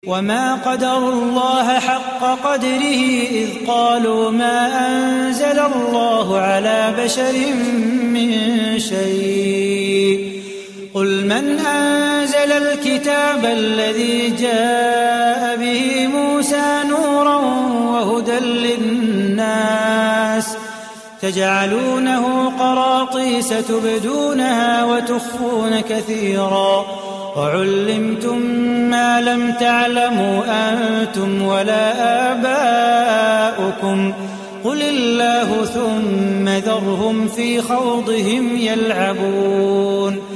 وما قدروا الله حق قدره إذ قالوا ما أنزل الله على بشر من شيء قل من أنزل الكتاب الذي جاء به موسى نورا وهدى للناس تجعلونه قراطيس تبدونها وتخفون كثيرا وعلمتم ما لم تعلموا أنتم ولا آباؤكم قل الله ثم ذرهم في خوضهم يلعبون